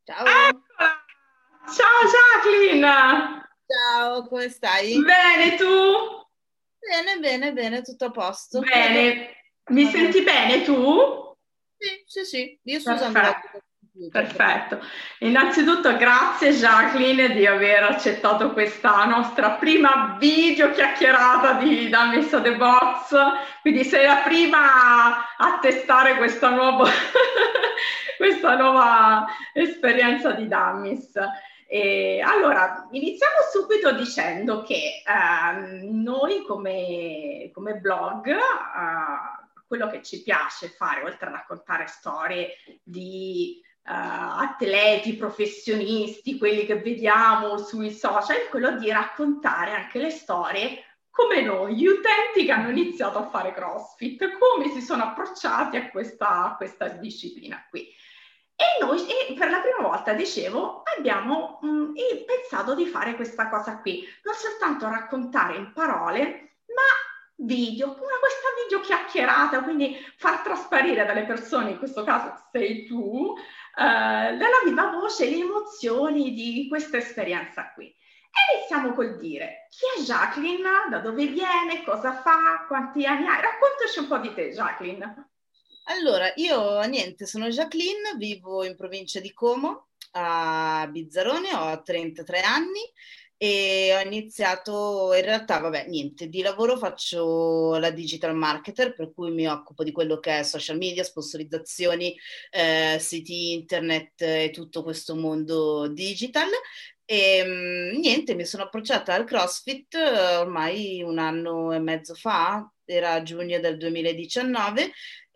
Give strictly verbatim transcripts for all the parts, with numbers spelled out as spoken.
Ciao, Eccola! Ciao Jacqueline! ciao, come stai? Bene, tu? Bene, bene, bene, tutto a posto. Io torno Bene. Mi a dormire. senti bene tu? Sì, sì, sì, io sto usando oggi Perfetto, il computer perché... perfetto. Innanzitutto grazie Jacqueline di aver accettato questa nostra prima video chiacchierata di da Messa the Box. Quindi sei la prima a testare questa nuova, questa nuova esperienza di Dummies. E allora, iniziamo subito dicendo che ehm, noi come, come blog, eh, quello che ci piace fare, oltre a raccontare storie di uh, atleti, professionisti, quelli che vediamo sui social, è quello di raccontare anche le storie come noi, gli utenti che hanno iniziato a fare CrossFit, come si sono approcciati a questa, a questa disciplina qui. E noi e per la prima volta, dicevo, abbiamo mh, pensato di fare questa cosa qui, non soltanto raccontare in parole, ma video, una questa video chiacchierata, quindi far trasparire dalle persone, in questo caso sei tu, eh, dalla viva voce le emozioni di questa esperienza qui. E iniziamo col dire, chi è Jacqueline? Da dove viene? Cosa fa? Quanti anni hai? Raccontaci un po' di te, Jacqueline. Allora, io niente, sono Jacqueline, vivo in provincia di Como, a Bizzarrone, ho trentatré anni e ho iniziato, in realtà, vabbè, niente, di lavoro faccio la digital marketer, per cui mi occupo di quello che è social media, sponsorizzazioni, eh, siti internet e tutto questo mondo digital. E mh, niente, mi sono approcciata al CrossFit eh, ormai un anno e mezzo fa, era giugno del duemiladiciannove,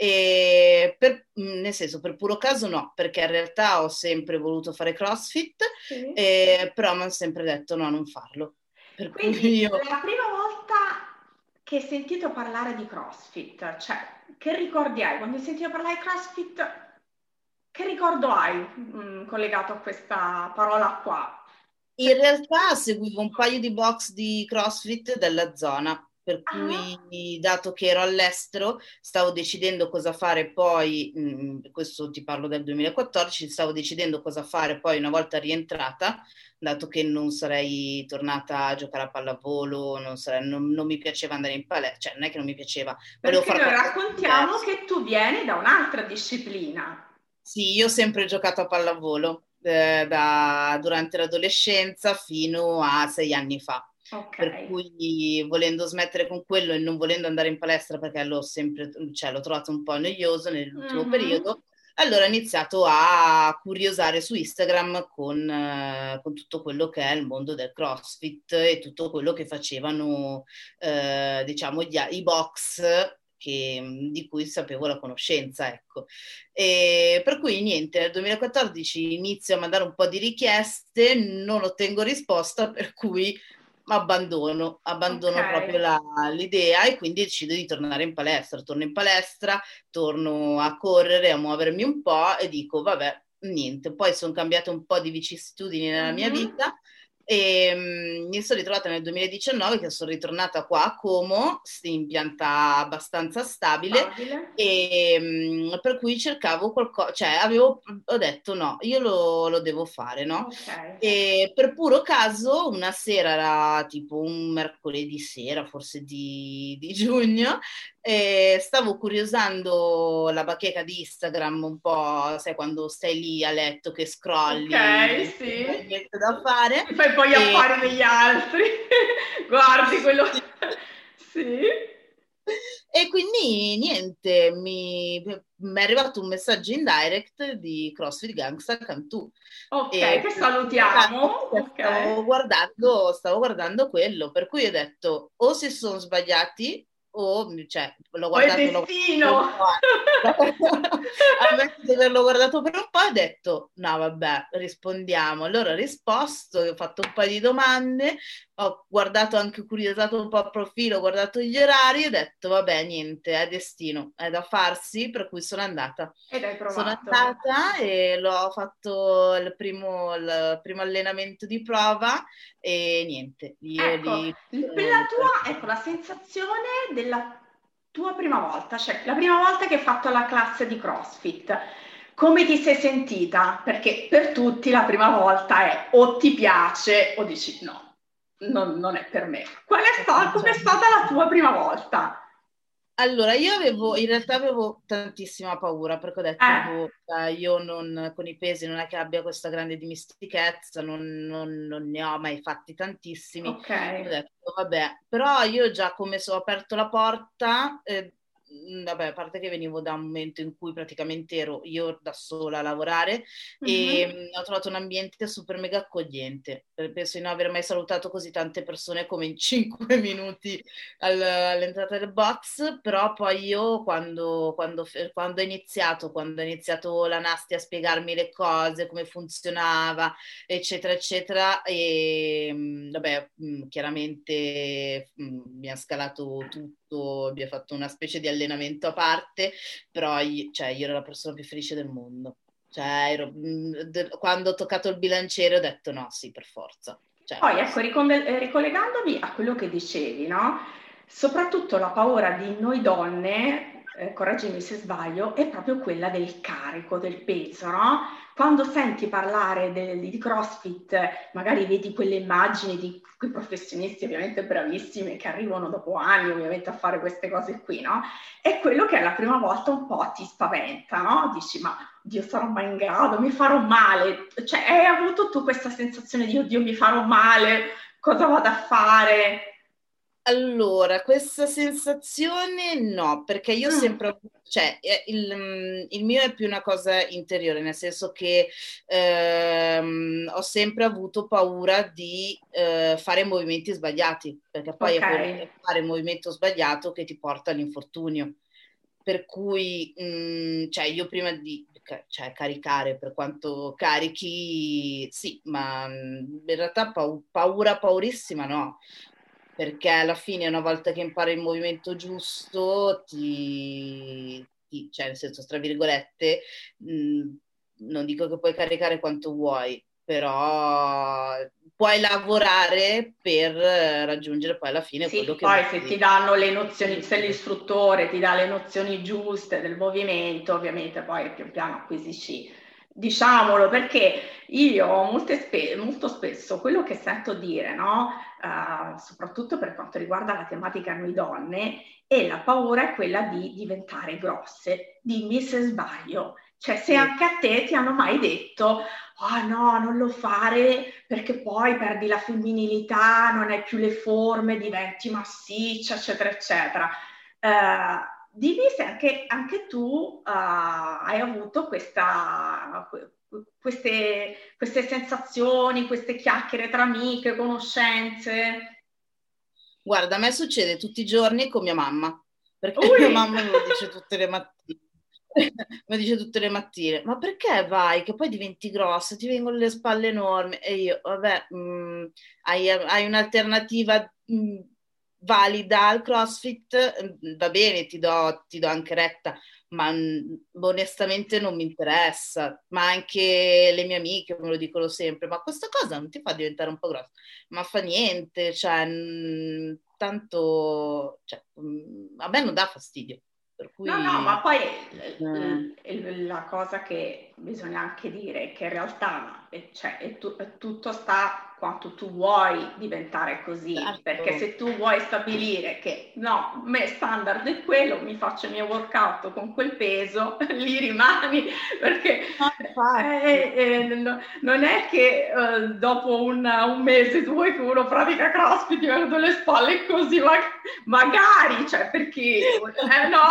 e per, mh, nel senso per puro caso no, perché in realtà ho sempre voluto fare CrossFit, Sì. eh, però mi hanno sempre detto no, non farlo. Per cui Quindi io la prima volta che hai sentito parlare di CrossFit, cioè che ricordi hai? Quando hai sentito parlare di CrossFit, che ricordo hai mm, collegato a questa parola qua? in Cioè, realtà seguivo un paio di box di CrossFit della zona, per ah, cui dato che ero all'estero, stavo decidendo cosa fare poi, mh, questo ti parlo del duemilaquattordici, stavo decidendo cosa fare poi una volta rientrata, dato che non sarei tornata a giocare a pallavolo, non, sarei- non- non mi piaceva andare in palestra, cioè non è che non mi piaceva, volevo perché fare noi qualcosa di raccontiamo diverso. che tu vieni da un'altra disciplina. Sì, io ho sempre giocato a pallavolo, eh, da- durante l'adolescenza fino a sei anni fa. Ok. Per cui volendo smettere con quello e non volendo andare in palestra perché l'ho sempre, cioè, l'ho trovato un po' noioso nell'ultimo Mhm. periodo, allora ho iniziato a curiosare su Instagram con, eh, con tutto quello che è il mondo del CrossFit e tutto quello che facevano, eh, diciamo, gli- i box che- di cui sapevo la conoscenza, ecco. E per cui niente, nel duemilaquattordici inizio a mandare un po' di richieste, non ottengo risposta, per cui abbandono, Ok. abbandono proprio la- l'idea e quindi decido di tornare in palestra. Torno in palestra, torno a correre, a muovermi un po' e dico, vabbè, niente. Poi sono cambiate un po' di vicissitudini nella mia Mhm. vita e mh, mi sono ritrovata nel duemiladiciannove che sono ritornata qua a Como, in pianta abbastanza stabile Stabile. e mh, per cui cercavo qualcosa, cioè avevo, ho detto no, io lo, lo devo fare, no? Ok. E per puro caso una sera, era tipo un mercoledì sera, forse di, di giugno, e stavo curiosando la bacheca di Instagram un po', sai, quando stai lì a letto che Ok, scrolli, non hai sì. niente da fare. Ti fai poi E affari degli altri. Guardi quello. Sì. E quindi niente, mi, mi è arrivato un messaggio in direct di CrossFit Gangsta Cantù Ok, e che per puro caso salutiamo. Ok. stavo guardando, stavo guardando quello, per cui ho detto o si sono sbagliati o, cioè, l'ho O è guardato, l'ho guardato per un destino. po', eh. Ammetto di averlo guardato per un po' e ho detto no vabbè, rispondiamo. Allora ho risposto, ho fatto un paio di domande, ho guardato anche curiosato un po' a profilo, ho guardato gli orari e ho detto vabbè niente, è destino, è da farsi, per cui sono andata. Ed hai Sono provato. andata e l'ho fatto il primo, il primo allenamento di prova e niente, io Ecco, lì il- sono la tua, letteralmente... ecco, la sensazione della tua prima volta, cioè la prima volta che hai fatto la classe di CrossFit. come ti sei sentita? Perché per tutti la prima volta è o ti piace o dici no, non, non è per me. Qual è stata, com'è stata la tua prima volta? Allora, io avevo, in realtà avevo tantissima paura perché ho detto, Eh, boh, eh, io non, con i pesi non è che abbia questa grande dimestichezza, non, non- non ne ho mai fatti tantissimi. ok, Ho detto, vabbè, però io già come se ho aperto la porta, eh, mh, vabbè, a parte che venivo da un momento in cui praticamente ero io da sola a lavorare e mhm. mh, ho trovato un ambiente super mega accogliente. Eh, Penso di non aver mai salutato così tante persone come in cinque minuti al- all'entrata del box, però poi io quando, quando, quando ho iniziato, quando ho iniziato la Nasti a spiegarmi le cose, come funzionava, eccetera, eccetera, e mh, vabbè, mh, chiaramente mh, mi ha scalato tutto, abbiamo fatto una specie di allenamento a parte, però io, cioè, io ero la persona più felice del mondo. Cioè, ero- mh, de- quando ho toccato il bilanciere ho detto no, sì, per forza. Cioè, Poi ecco, basta. ricon- eh, ricollegandomi a quello che dicevi, no? Soprattutto la paura di noi donne, eh, correggimi se sbaglio, è proprio quella del carico, del peso, no? Quando senti parlare del- di CrossFit, magari vedi quelle immagini di quei professionisti ovviamente bravissimi che arrivano dopo anni ovviamente a fare queste cose qui, no? È quello che la prima volta un po' ti spaventa, no? Dici, ma Dio, sarò mai in grado, mi farò male. Cioè, hai avuto tu questa sensazione di oddio, mi farò male, cosa vado a fare? Allora, questa sensazione no, perché io ho Mm, sempre avuto, cioè eh, il, mm, il mio è più una cosa interiore, nel senso che ehm, ho sempre avuto paura di eh, fare movimenti sbagliati, perché poi ok, è quello che fare il movimento sbagliato che ti porta all'infortunio. Per cui, mm, cioè, io prima di ca- cioè, caricare, per quanto carichi, sì, ma mm, in realtà pau- paura, paurissima no, perché alla fine una volta che impari il movimento giusto, ti, ti- cioè nel senso, tra virgolette, mh, non dico che puoi caricare quanto vuoi, però puoi lavorare per raggiungere poi alla fine quello sì, che poi se ti vuoi. danno le nozioni, se l'istruttore ti dà le nozioni giuste del movimento, ovviamente poi pian piano acquisisci, diciamolo, perché io molte spe- molto spesso quello che sento dire, no? Eh, soprattutto per quanto riguarda la tematica noi donne, è la paura è quella di diventare grosse. Dimmi se sbaglio. Cioè, se Sì. anche a te ti hanno mai detto oh no, non lo fare perché poi perdi la femminilità, non hai più le forme, diventi massiccia, eccetera, eccetera. Eh, dimmi se anche, anche tu eh, hai avuto questa, queste, queste sensazioni, queste chiacchiere tra amiche, conoscenze. Guarda, a me succede tutti i giorni con mia mamma, perché mia Ui! mamma me lo dice tutte le mattine. Mi dice tutte le mattine, ma perché vai? Che poi diventi grossa, ti vengono le spalle enormi. E io, vabbè, mh, hai, hai un'alternativa mh, valida al CrossFit, mh, va bene, ti do, ti do anche retta, ma mh, onestamente non mi interessa. Ma anche le mie amiche me lo dicono sempre, ma questa cosa non ti fa diventare un po' grossa? Ma fa niente, cioè, mh, tanto, cioè, mh, a me non dà fastidio. Per No, no, ma cui poi eh, l- l- la cosa che bisogna anche dire è che in realtà è, cioè, è tu- è tutto sta quanto tu vuoi diventare così, perché certo, se tu vuoi stabilire che no, me standard è quello, mi faccio il mio workout con quel peso, lì rimani, perché no, infatti, eh, eh, no- non è che eh, dopo un, un mese tu vuoi che uno pratica CrossFit, ti vengono le spalle così, ma magari, cioè perché eh, no,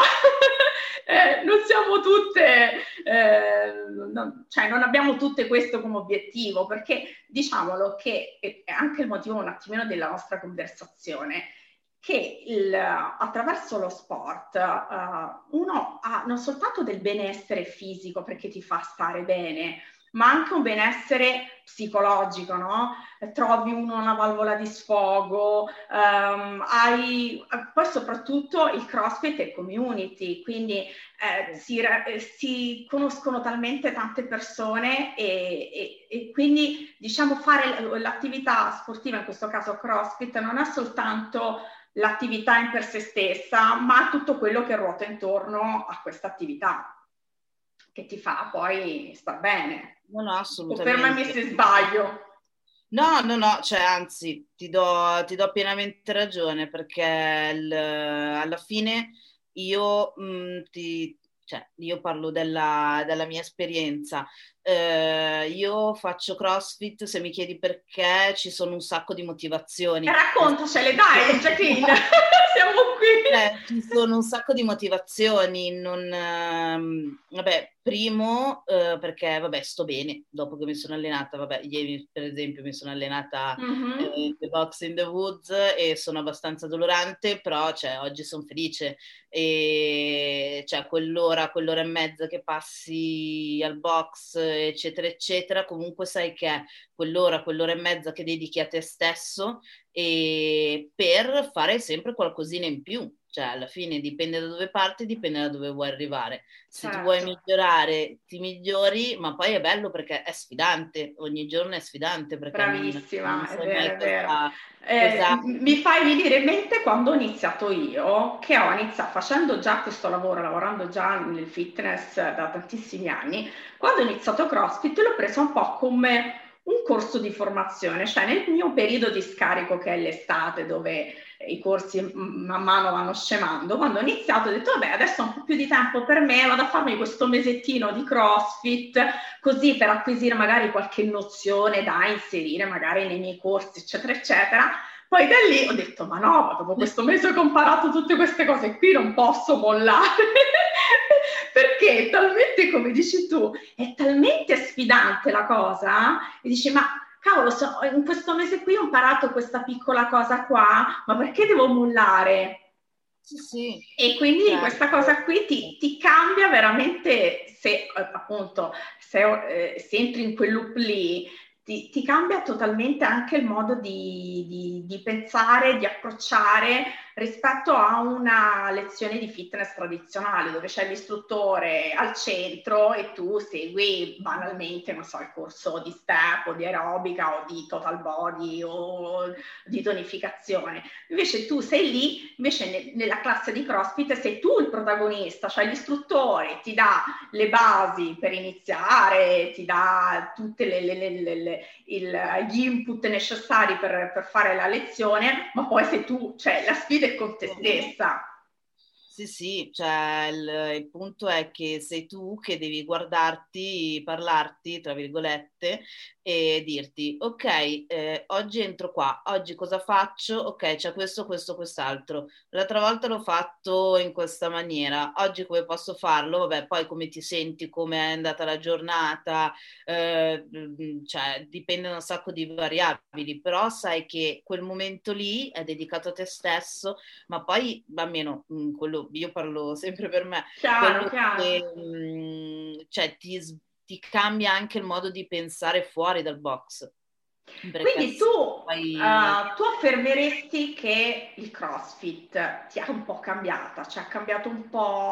eh, non siamo tutte, eh, non, cioè non abbiamo tutte questo come obiettivo, perché diciamolo che è anche il motivo un attimino della nostra conversazione, che il, attraverso lo sport uh, uno ha non soltanto del benessere fisico perché ti fa stare bene, ma anche un benessere psicologico, no? Trovi uno una valvola di sfogo, um, hai, poi soprattutto il CrossFit è community, quindi eh, si, eh, si conoscono talmente tante persone e, e, e quindi diciamo fare l'attività sportiva, in questo caso CrossFit, non è soltanto l'attività in per sé stessa, ma tutto quello che ruota intorno a questa attività. che ti fa poi sta bene. No, no, assolutamente. Confermami se sbaglio. No, no, no, cioè anzi, ti do, ti do pienamente ragione perché il- alla fine io, mh, ti, cioè, io parlo della, della mia esperienza. Eh, io faccio CrossFit, se mi chiedi perché, ci sono un sacco di motivazioni. E raccontacele, dai, Jacqueline, siamo qui. Eh, ci sono un sacco di motivazioni, non, ehm, vabbè, primo eh, perché vabbè sto bene dopo che mi sono allenata, vabbè ieri per esempio mi sono allenata Mm-hmm. eh, The Box in the Woods e sono abbastanza dolorante, però cioè, oggi sono felice e cioè quell'ora, quell'ora e mezza che passi al box eccetera eccetera, comunque sai che è quell'ora, quell'ora e mezza che dedichi a te stesso e per fare sempre qualcosina in più, cioè alla fine dipende da dove parti, dipende da dove vuoi arrivare. Se certo. tu vuoi migliorare, ti migliori, ma poi è bello perché è sfidante, ogni giorno è sfidante. Perché bravissima, non, non è vero, è vero. Cosa, eh, cosa... Mi fai venire in mente quando ho iniziato io, che ho iniziato facendo già questo lavoro, lavorando già nel fitness da tantissimi anni, quando ho iniziato CrossFit l'ho preso un po' come un corso di formazione, cioè nel mio periodo di scarico che è l'estate dove i corsi man mano vanno scemando, quando ho iniziato ho detto vabbè adesso ho un po' più di tempo per me, vado a farmi questo mesettino di CrossFit così per acquisire magari qualche nozione da inserire magari nei miei corsi eccetera eccetera. Poi da lì ho detto ma no, dopo questo mese che ho imparato tutte queste cose qui non posso mollare perché è talmente, come dici tu, è talmente sfidante la cosa e dici ma cavolo, so, in questo mese qui ho imparato questa piccola cosa qua, ma perché devo mollare? Sì, sì. E quindi certo. Questa cosa qui ti, ti cambia veramente, se appunto se, eh, se entri in quel loop lì, ti, ti cambia totalmente anche il modo di, di, di pensare, di approcciare rispetto a una lezione di fitness tradizionale dove c'è l'istruttore al centro e tu segui banalmente, non so, il corso di step o di aerobica o di total body o di tonificazione. Invece tu sei lì, invece ne, nella classe di CrossFit sei tu il protagonista, cioè l'istruttore ti dà le basi per iniziare, ti dà tutte le, le, le, le, il, gli input necessari per, per fare la lezione, ma poi sei tu, cioè la sfida è con te stessa. Sì, sì, cioè il, il punto è che sei tu che devi guardarti, parlarti, tra virgolette, e dirti, ok, eh, oggi entro qua, oggi cosa faccio? Ok, c'è questo, questo, quest'altro. L'altra volta l'ho fatto in questa maniera, oggi come posso farlo? Vabbè, poi come ti senti, come è andata la giornata, eh, cioè dipende da un sacco di variabili, però sai che quel momento lì è dedicato a te stesso, ma poi almeno mh, quello, io parlo sempre per me, chiaro, chiaro. Che, mh, cioè ti, ti cambia anche il modo di pensare fuori dal box. Quindi tu, poi... uh, tu affermeresti che il CrossFit ti ha un po' cambiata, cioè ha cambiato un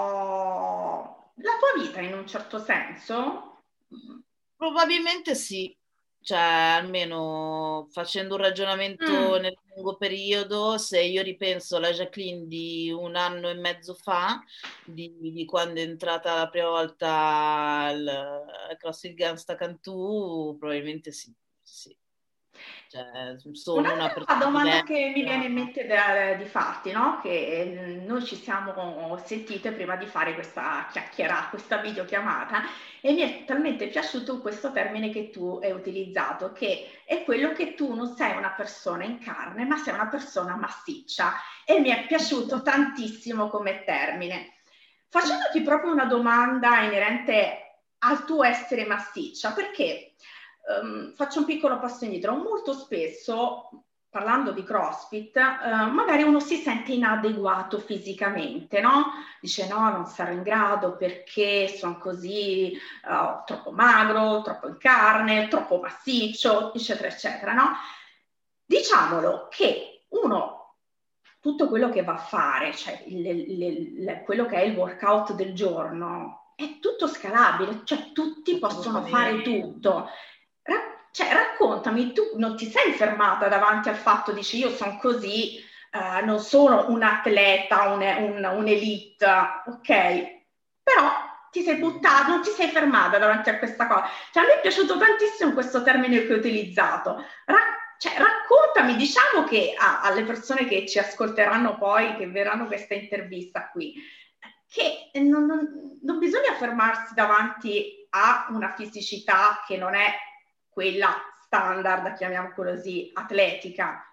po' la tua vita in un certo senso? Probabilmente sì, cioè almeno facendo un ragionamento mm. nel lungo periodo, se io ripenso alla Jacqueline di un anno e mezzo fa, di, di quando è entrata la prima volta al CrossFit Games Cantù, probabilmente sì, sì. Cioè, sono una persona domanda diversa. Che mi viene in mente da, di farti, no? Che noi ci siamo sentite prima di fare questa chiacchierata, questa videochiamata e mi è talmente piaciuto questo termine che tu hai utilizzato, che è quello che tu non sei una persona in carne, ma sei una persona massiccia e mi è piaciuto tantissimo come termine. Facendoti proprio una domanda inerente al tuo essere massiccia, perché Um, faccio un piccolo passo indietro. Molto spesso, parlando di CrossFit, uh, magari uno si sente inadeguato fisicamente, no? Dice no, non sarò in grado perché sono così uh, troppo magro, troppo in carne, troppo massiccio, eccetera, eccetera, no? Diciamolo che uno, tutto quello che va a fare, cioè il, il, il, quello che è il workout del giorno, è tutto scalabile, cioè tutti possono fare tutto. Cioè, raccontami, tu non ti sei fermata davanti al fatto, dici io sono così, uh, non sono un atleta, un, un, un'elite, ok? Però ti sei buttata, non ti sei fermata davanti a questa cosa. Cioè, a me è piaciuto tantissimo questo termine che hai utilizzato. Ra- cioè, raccontami, diciamo che a, alle persone che ci ascolteranno poi, che verranno questa intervista qui, che non, non, non bisogna fermarsi davanti a una fisicità che non è quella standard, chiamiamo così, atletica.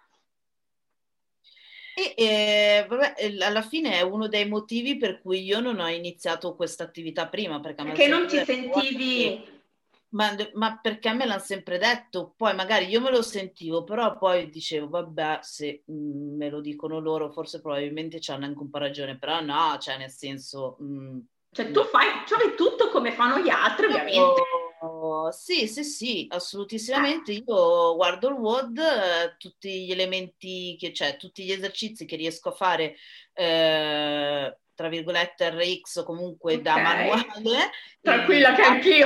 E eh, vabbè, alla fine è uno dei motivi per cui io non ho iniziato questa attività prima, perché, Perché non ti detto, sentivi... Ma, ma perché a me l'hanno sempre detto, poi magari io me lo sentivo, però poi dicevo, vabbè, se mh, me lo dicono loro, forse probabilmente c'hanno anche un po' ragione, però no, cioè nel senso... Mh, cioè no. tu fai, cioè tutto come fanno gli altri, ovviamente. Oh, sì, sì, sì, assolutissimamente. Io guardo il W O D, eh, tutti gli elementi che c'è, tutti gli esercizi che riesco a fare, eh, tra virgolette R X o comunque Ok, da manuale. tranquilla che anch'io.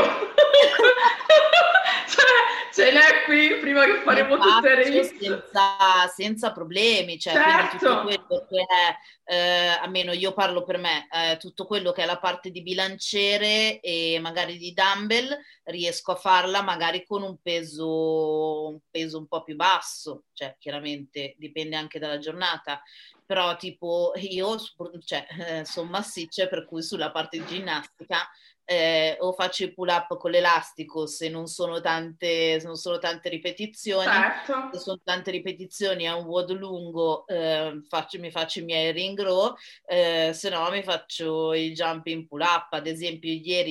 Cioè, ce n'è qui prima che faremo tutte Faccio R X. senza, senza problemi, cioè quindi tutto Certo. quello che è, eh, almeno io parlo per me, eh, tutto quello che è la parte di bilanciere e magari di dumbbell riesco a farla magari con un peso, un peso un po' più basso, cioè chiaramente dipende anche dalla giornata, però tipo io cioè, eh, sono massiccia per cui sulla parte di ginnastica eh, o faccio i pull up con l'elastico se non sono tante, se non sono tante ripetizioni, Certo. se sono tante ripetizioni a un W O D lungo eh, faccio, mi faccio i miei ring row, eh, se no mi faccio il jumping pull up. Ad esempio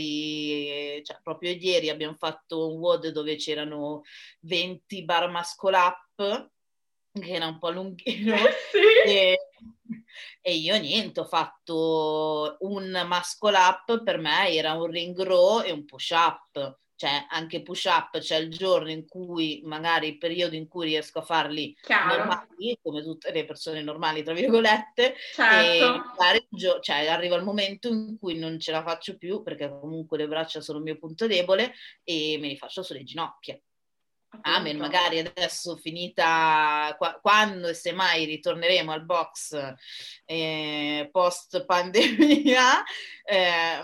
ieri, cioè proprio ieri abbiamo fatto un W O D dove c'erano venti bar muscle up, che era un po' lunghino, Sì. e, e io niente, ho fatto un muscle up, per me era un ring row e un push up, cioè anche push up c'è il giorno in cui magari il periodo in cui riesco a farli Chiaro. normali, come tutte le persone normali tra virgolette, Certo. e magari cioè, arriva il momento in cui non ce la faccio più perché comunque le braccia sono il mio punto debole e me li faccio sulle ginocchia. Amen, magari adesso finita qua, quando e se mai ritorneremo al box eh, post pandemia, eh,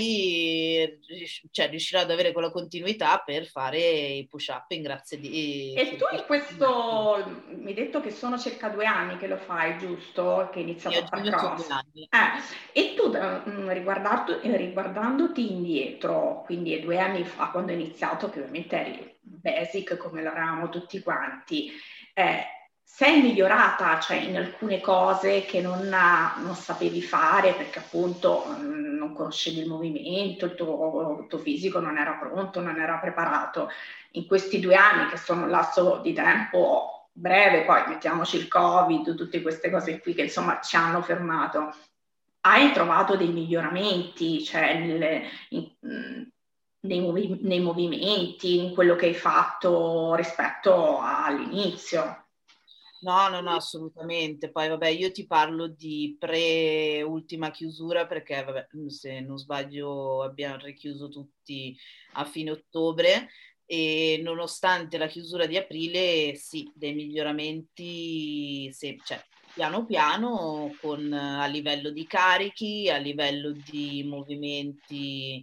magari cioè, riuscirò ad avere quella continuità per fare i push up in grazie di... E tu in questo, mi hai detto che sono circa due anni che lo fai, giusto? Che hai iniziato Io a fare sono cross. due anni. Eh, e tu riguardato, riguardandoti indietro, quindi due anni fa quando hai iniziato, che ovviamente eri basic come lo eravamo tutti quanti, eh, sei migliorata, cioè in alcune cose che non, non sapevi fare perché appunto mh, non conoscevi il movimento, il tuo, il tuo fisico non era pronto, non era preparato. In questi due anni, che sono un lasso di tempo breve, poi mettiamoci il Covid, tutte queste cose qui che insomma ci hanno fermato, hai trovato dei miglioramenti, cioè nelle, in, nei, movi- nei movimenti, in quello che hai fatto rispetto all'inizio? No, no, no, assolutamente. Poi vabbè, io ti parlo di pre-ultima chiusura perché, vabbè, se non sbaglio abbiamo richiuso tutti a fine ottobre e nonostante la chiusura di aprile, sì, dei miglioramenti, sì, cioè, piano piano con, a livello di carichi, a livello di movimenti,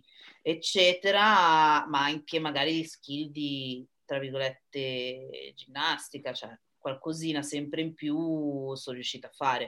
eccetera, ma anche magari di skill di, tra virgolette, ginnastica, cioè qualcosina sempre in più sono riuscita a fare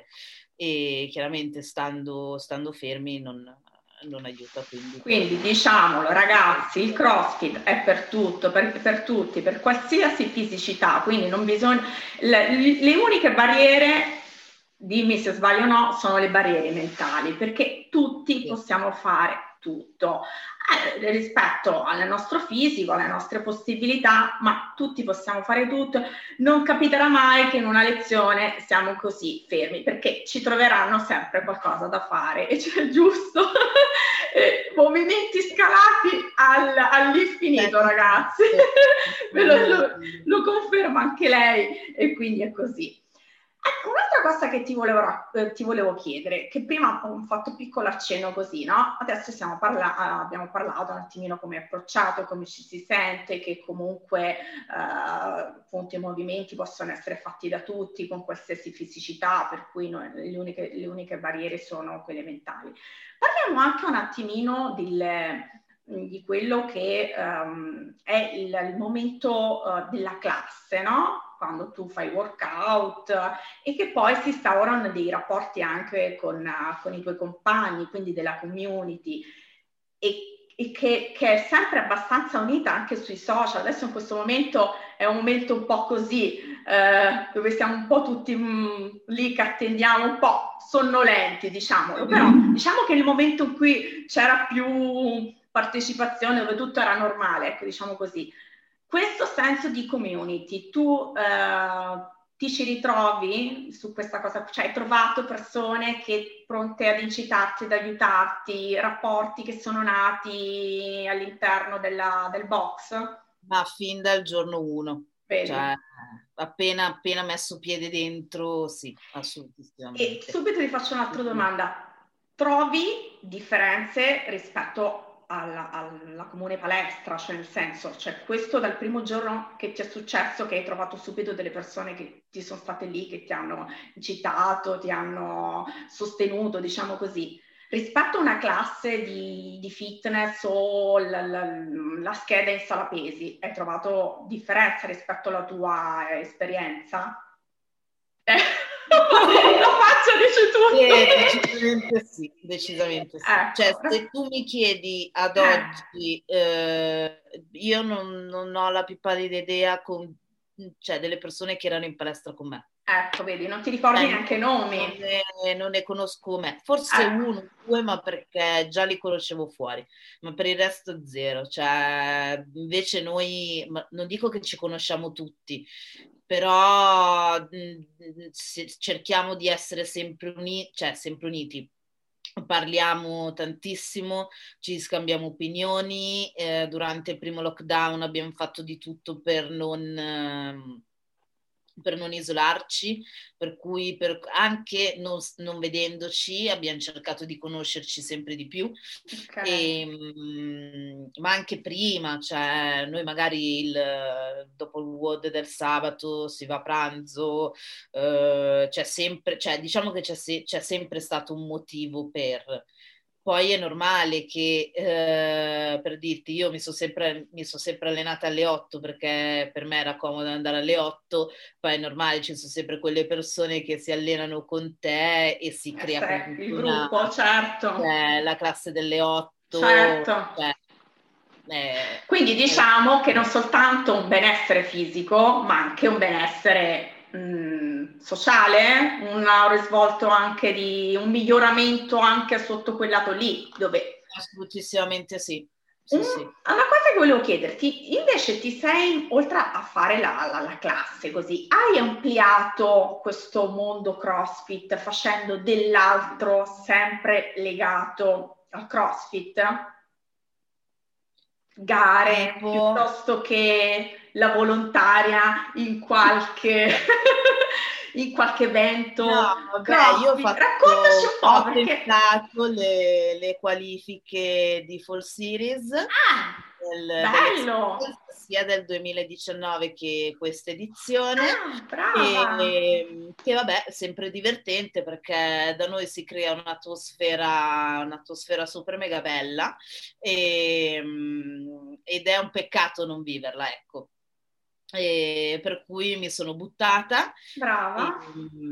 e chiaramente stando, stando fermi non, non aiuta. Quindi. Quindi diciamolo ragazzi, il CrossFit è per tutto, per, per tutti, per qualsiasi fisicità, quindi non bisogna... Le, le uniche barriere, dimmi se sbaglio o no, sono le barriere mentali, perché tutti Sì. possiamo fare tutto eh, rispetto al nostro fisico, alle nostre possibilità, ma tutti possiamo fare tutto. Non capiterà mai che in una lezione siamo così fermi, perché ci troveranno sempre qualcosa da fare e c'è giusto eh, movimenti scalati al, all'infinito, ragazzi. lo, lo, lo conferma anche lei e quindi è così. Ecco, un'altra cosa che ti volevo, eh, ti volevo chiedere, che prima ho fatto un piccolo accenno così, no? Adesso stiamo parla- abbiamo parlato un attimino come è approcciato, come ci si sente, che comunque eh, appunto i movimenti possono essere fatti da tutti con qualsiasi fisicità, per cui noi, le, uniche, le uniche barriere sono quelle mentali. Parliamo anche un attimino del, di quello che um, è il, il momento uh, della classe, no? Quando tu fai workout uh, e che poi si instaurano dei rapporti anche con, uh, con i tuoi compagni, quindi della community, e, e che, che è sempre abbastanza unita anche sui social. Adesso in questo momento è un momento un po' così, eh, dove siamo un po' tutti mh, lì che attendiamo, un po' sonnolenti, diciamolo, però diciamo che il momento in cui c'era più partecipazione, dove tutto era normale, ecco, diciamo così. Questo senso di community, tu eh, ti ci ritrovi su questa cosa? Cioè hai trovato persone che pronte ad incitarti, ad aiutarti, rapporti che sono nati all'interno della, del box? Ma fin dal giorno uno, Vedi? cioè appena, appena messo piede dentro, sì, E assolutamente. subito ti faccio un'altra domanda. Trovi differenze rispetto alla, alla comune palestra? Cioè nel senso, cioè questo dal primo giorno che ti è successo, che hai trovato subito delle persone che ti sono state lì, che ti hanno incitato, ti hanno sostenuto, diciamo così, rispetto a una classe di, di fitness o la, la, la scheda in sala pesi, hai trovato differenza rispetto alla tua esperienza? Eh, la faccia dice Eh, tutto. decisamente sì, decisamente sì. Cioè, Ecco. se tu mi chiedi ad Eh, oggi, eh, io non, non ho la più pallida idea con, cioè, delle persone che erano in palestra con me. ecco, vedi, non ti ricordi Cioè, neanche i non, non nomi. ne, non ne conosco me. Forse Ecco. uno o due, ma perché già li conoscevo fuori, ma per il resto zero. Cioè, invece noi, ma non dico che ci conosciamo tutti, però mh, se- cerchiamo di essere sempre uniti, cioè sempre uniti. Parliamo tantissimo, ci scambiamo opinioni. Eh, durante il primo lockdown abbiamo fatto di tutto per non, ehm, per non isolarci, per cui per, anche non, non vedendoci abbiamo cercato di conoscerci sempre di più. Ok. E, mh, ma anche prima, cioè noi magari il, dopo il WOD del sabato si va a pranzo, eh, c'è sempre, cioè, diciamo che c'è, se, c'è sempre stato un motivo per. Poi è normale che, eh, per dirti, io mi sono sempre, mi sono sempre allenata alle otto perché per me era comodo andare alle otto, poi è normale, ci sono sempre quelle persone che si allenano con te e si Eh, crea se, comunque il una, gruppo, certo. cioè, la classe delle otto, Certo. cioè, eh, Quindi diciamo che non soltanto un benessere fisico, ma anche un benessere mh, sociale, un risvolto anche di un miglioramento anche sotto quel lato lì, dove assolutissimamente sì, un, sì, sì. una cosa che volevo chiederti, invece ti sei, oltre a fare la, la, la classe così, hai ampliato questo mondo CrossFit facendo dell'altro sempre legato al CrossFit? Gare Tipo, piuttosto che la volontaria in qualche, in qualche no, evento vabbè, io ho CrossFit. Raccontaci fatto, un po' ho perché... tentato le, le qualifiche di Fall Series Ah, del, bello! dell'Express, sia del duemiladiciannove che questa edizione, Ah, brava! e che vabbè, è sempre divertente perché da noi si crea un'atmosfera, un'atmosfera super mega bella e, ed è un peccato non viverla, ecco. E per cui mi sono buttata e, Brava!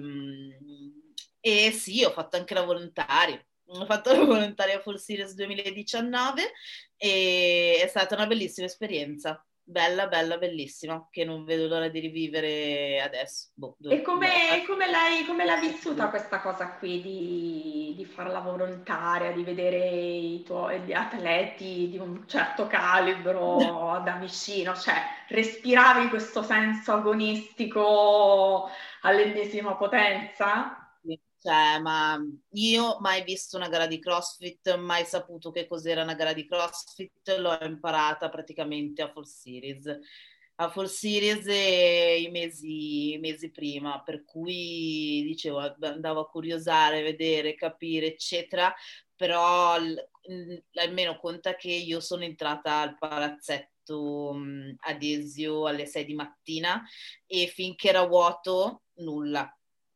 e sì, ho fatto anche la volontaria. Ho fatto la volontaria Full Series duemiladiciannove e è stata una bellissima esperienza. Bella, bella, bellissima, che non vedo l'ora di rivivere adesso. Boh, E do- come, beh, come l'hai, come l'hai vissuta questa cosa qui di, di farla volontaria, di vedere i tuoi gli atleti di un certo calibro da vicino? Cioè, respiravi questo senso agonistico all'ennesima potenza? sì, cioè, ma io mai visto una gara di CrossFit, mai saputo che cos'era una gara di CrossFit, l'ho imparata praticamente a Full Series. a Fall Series e i mesi, i mesi prima, per cui dicevo, andavo a curiosare, vedere, capire, eccetera, però l- l- almeno conta che io sono entrata al palazzetto mh, ad Esio alle sei di mattina e finché era vuoto, nulla.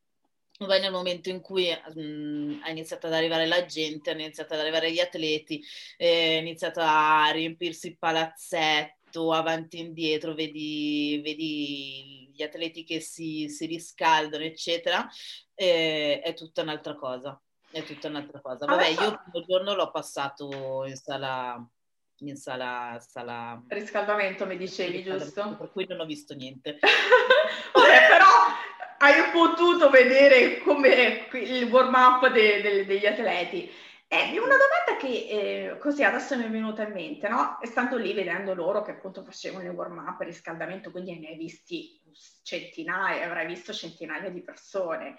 Poi nel momento in cui mh, ha iniziato ad arrivare la gente, hanno iniziato ad arrivare gli atleti, eh, è iniziato a riempirsi il palazzetto, avanti e indietro, vedi, vedi gli atleti che si, si riscaldano, eccetera, eh, è tutta un'altra cosa. È tutta un'altra cosa. Vabbè, Adesso io il primo giorno l'ho passato in sala, in sala, sala riscaldamento mi dicevi, giusto? per cui non ho visto niente. Vabbè, però hai potuto vedere come il warm-up de- de- degli atleti. E una domanda che eh, così adesso mi è venuta in mente, no? E stando lì vedendo loro che appunto facevano il warm-up, il riscaldamento, quindi ne hai visti centinaia, avrai visto centinaia di persone.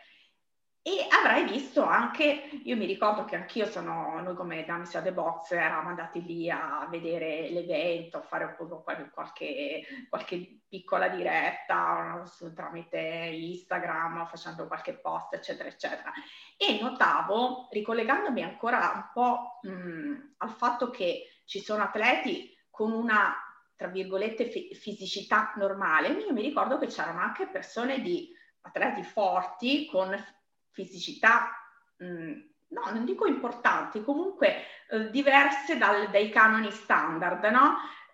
E avrai visto anche, io mi ricordo che anch'io sono, noi come Damis at the Box eravamo andati lì a vedere l'evento, a fare un po' qualche, qualche piccola diretta su, tramite Instagram, facendo qualche post, eccetera, eccetera. E notavo, ricollegandomi ancora un po' mh, al fatto che ci sono atleti con una, tra virgolette, fi- fisicità normale, io mi ricordo che c'erano anche persone di atleti forti con fisicità, mh, no, non dico importanti, comunque eh, diverse dal, dai canoni standard, no?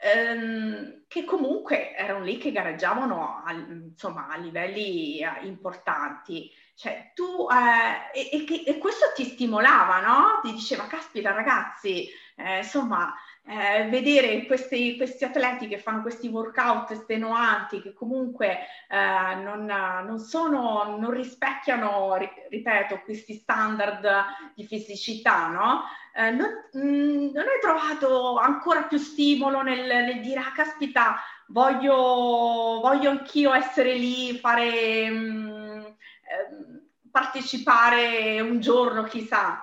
Ehm, che comunque erano lì che gareggiavano a, insomma, a livelli eh, importanti. Cioè, tu, eh, e, e, che, e questo ti stimolava, no? Ti diceva, caspita ragazzi, eh, insomma, eh, vedere questi, questi atleti che fanno questi workout estenuanti, che comunque eh, non, non, sono, non rispecchiano, ripeto, questi standard di fisicità, no? Eh, non, mh, non hai trovato ancora più stimolo nel, nel dire, ah, caspita, voglio, voglio anch'io essere lì, fare, mh, eh, partecipare un giorno, chissà.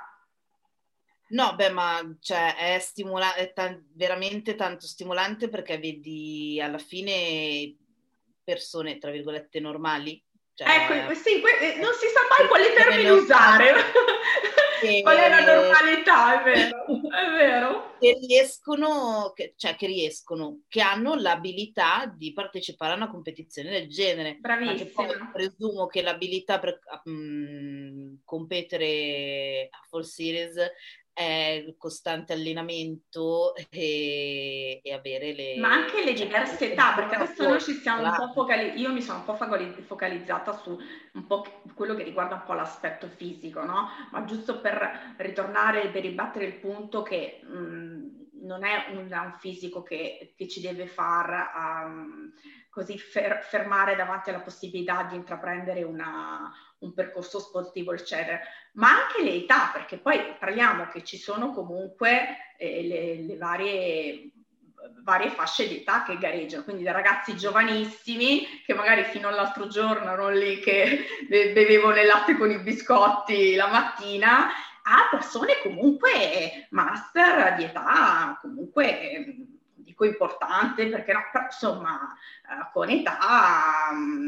No, beh, ma cioè, è, stimola- è tan- veramente tanto stimolante perché vedi alla fine persone, tra virgolette, normali. Cioè, Ecco, sì, que- non si sa mai quali persone termini normali usare. Qual è la che, normalità, è vero, è vero. che riescono, che, cioè che riescono, che hanno l'abilità di partecipare a una competizione del genere, ma che poi Bravissima. presumo che l'abilità per mh, competere a Fall Series è il costante allenamento e, e avere Ma le, anche le cioè, diverse il età, perché giorno adesso noi fuori, ci siamo un po' claro. focalizzati, io mi sono un po' focalizzata su un po' quello che riguarda un po' l'aspetto fisico, no? Ma giusto per ritornare, per ribattere il punto che mh, non è un, un fisico che, che ci deve far um, così fer- fermare davanti alla possibilità di intraprendere una, un percorso sportivo, eccetera, ma anche le età, perché poi parliamo che ci sono comunque eh, le, le varie varie fasce di età che gareggiano, quindi da ragazzi giovanissimi che magari fino all'altro giorno erano lì che bevevano il latte con i biscotti la mattina, a persone comunque master di età comunque dico importante perché no, però, insomma eh, con età